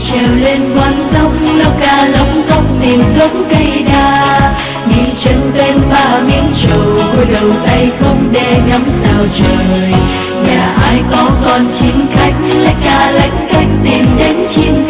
trèo lên con dốc lóc ca lóc cốc tìm gốc cây đa, nghỉ chân bên ba miếng trầu cúi đầu tay không để ngắm sao trời. Nhà ai có con chín khách lách ca lách cách tìm đến chim